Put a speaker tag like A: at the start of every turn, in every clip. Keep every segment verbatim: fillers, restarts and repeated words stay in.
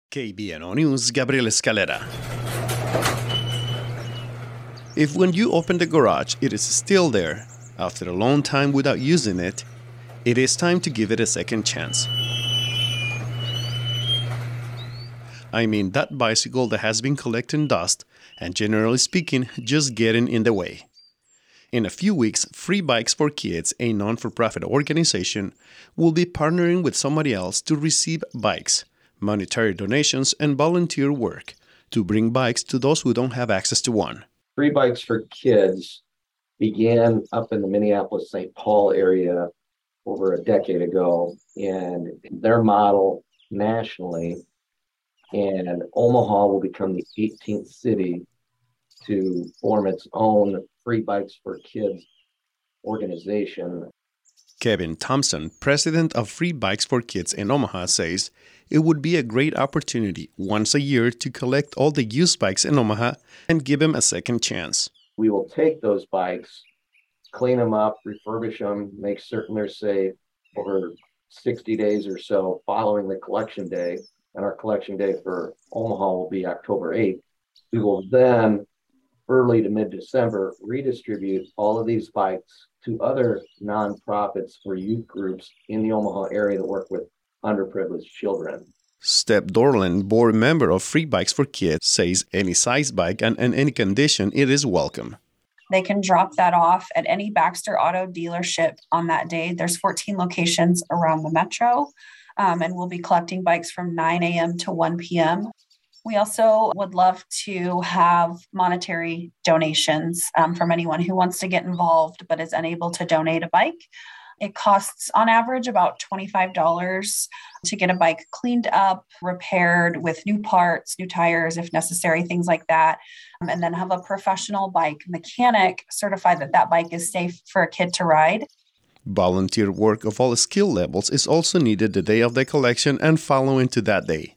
A: K B N O News, Gabriel Escalera. If when you open the garage it is still there, after a long time without using it, it is time to give it a second chance. I mean that bicycle that has been collecting dust and, generally speaking, just getting in the way. In a few weeks, Free Bikes for Kids, a non-for-profit organization, will be partnering with somebody else to receive bikes, monetary donations, and volunteer work to bring bikes to those who don't have access to one.
B: Free Bikes for Kids began up in the Minneapolis-Saint Paul area over a decade ago, and their model nationally, and Omaha will become the eighteenth city to form its own Free Bikes for Kids organization.
A: Kevin Thompson, president of Free Bikes for Kids in Omaha, says it would be a great opportunity once a year to collect all the used bikes in Omaha and give them a second chance.
B: We will take those bikes, clean them up, refurbish them, make certain they're safe over sixty days or so following the collection day. And our collection day for Omaha will be October eighth. We will then, early to mid-December, redistribute all of these bikes to other nonprofits or youth groups in the Omaha area that work with underprivileged children.
A: Step Dorland, board member of Free Bikes for Kids, says any size bike and in any condition, it is welcome.
C: They can drop that off at any Baxter Auto dealership on that day. There's fourteen locations around the metro, um, and we'll be collecting bikes from nine a.m. to one p.m. We also would love to have monetary donations um, from anyone who wants to get involved but is unable to donate a bike. It costs on average about twenty-five dollars to get a bike cleaned up, repaired with new parts, new tires if necessary, things like that, um, and then have a professional bike mechanic certify that that bike is safe for a kid to ride.
A: Volunteer work of all skill levels is also needed the day of the collection and following to that day.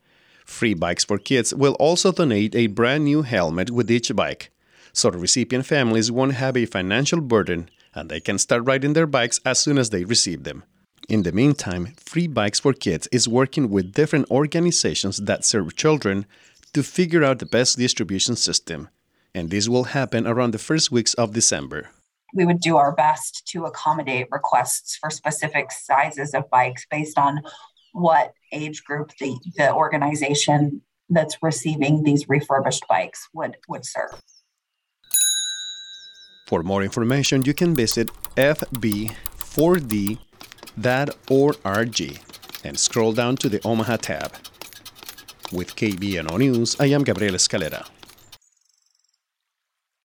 A: Free Bikes for Kids will also donate a brand new helmet with each bike, so the recipient families won't have a financial burden and they can start riding their bikes as soon as they receive them. In the meantime, Free Bikes for Kids is working with different organizations that serve children to figure out the best distribution system, and this will happen around the first weeks of December.
C: We would do our best to accommodate requests for specific sizes of bikes based on what age group the, the organization that's receiving these refurbished bikes would, would serve.
A: For more information, you can visit f b four d dot org and scroll down to the Omaha tab. With K B N O News, I am Gabriel Escalera.